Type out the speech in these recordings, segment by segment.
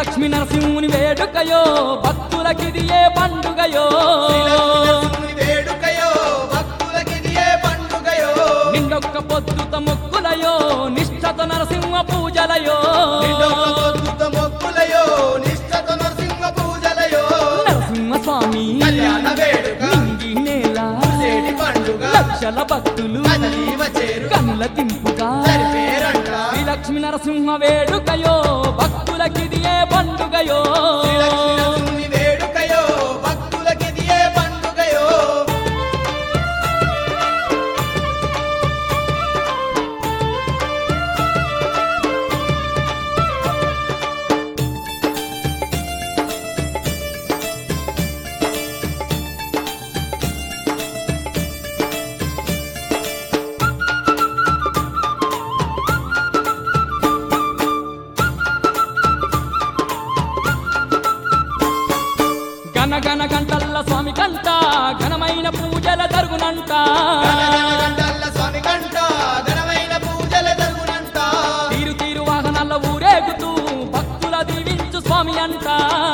లక్ష్మీ నరసింహుని వేడుకయో భక్తులకిది ఏ పండుగయో నిండొక్క పొద్దుత మొక్కులయో నిష్ఠత నరసింహ పూజలయో నరసింహ స్వామి నింగి నేల లక్షల భక్తులు కనుల తింపుగా శ్రీ లక్ష్మీ నరసింహ వేడుకయో భక్తులకిది ఏ పండుగయో గణ గంటల్ల స్వామి కంట ఘనమైన పూజల జరుగునంట తీరు తీరు వాహనాల ఊరేగుతూ భక్తుల దీవించు స్వామి అంట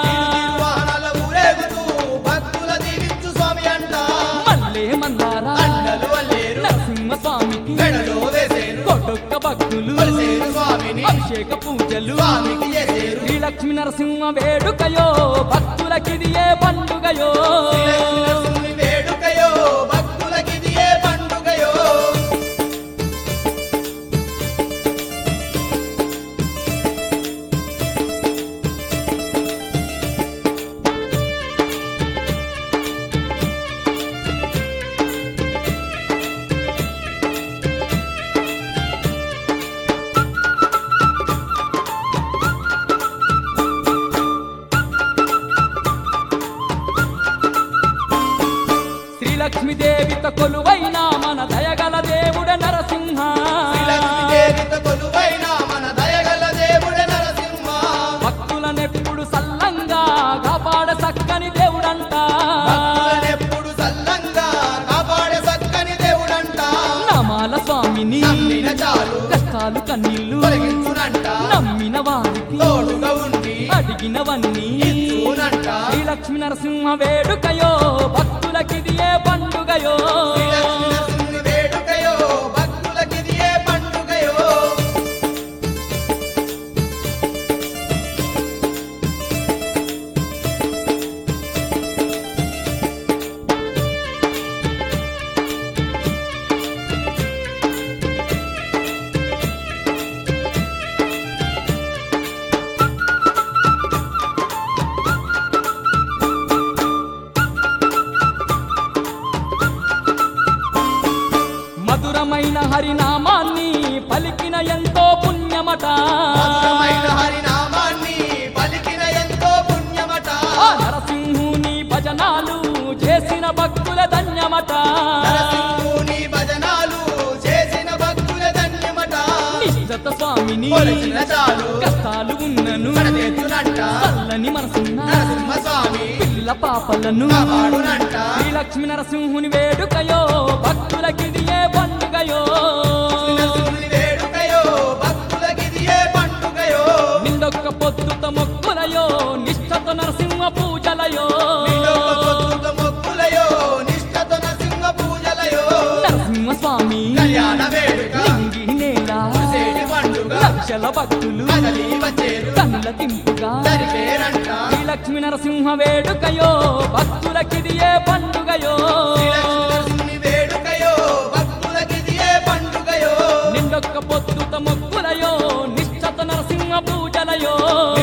మల్లే మందారా నరసింహ స్వామికి కొట్టొక్క భక్తులు అభిషేక పూజలు శ్రీ లక్ష్మీ నరసింహ వేడుకయో భక్తులకిది ఏ పండుగయో లక్ష్మీదేవిత కొలువైన మన దయగల దేవుడ నరసింహ భక్తులనెప్పుడు సల్లంగా కాపాడ సక్కని దేవుడంట నమాల స్వామిని కష్టాలు కన్నీళ్లు నమ్మిన వారికి అడిగినవన్నీ శ్రీ లక్ష్మీ నరసింహ వేడుకయో భక్తులకిది ఏ పండుగయో మధురమైన హరినామాన్ని పలికిన ఎంతో పుణ్యమట నరసింహుని భజనాలు చేసిన భక్తుల ధన్యమట నిశ్చత స్వామిని కష్టాలు ఉన్నను చల్లని మనసున్న పిల్ల పాపలను శ్రీ లక్ష్మీ నరసింహుని వేడుకయో భక్తులకిది ఏ పండుగయో నిండొక్క పొద్దుత మొక్కులయో నిష్ఠత నరసింహ పూజలయో నరసింహ స్వామి నింగి నేల లక్షల భక్తులు కనుల తింపుగా శ్రీ లక్ష్మీ నరసింహ వేడుకయో భక్తులకిది ఏ పండుగయో నిండొక్క పొద్దుత మొక్కులయో నిష్ఠత నరసింహ పూజలయో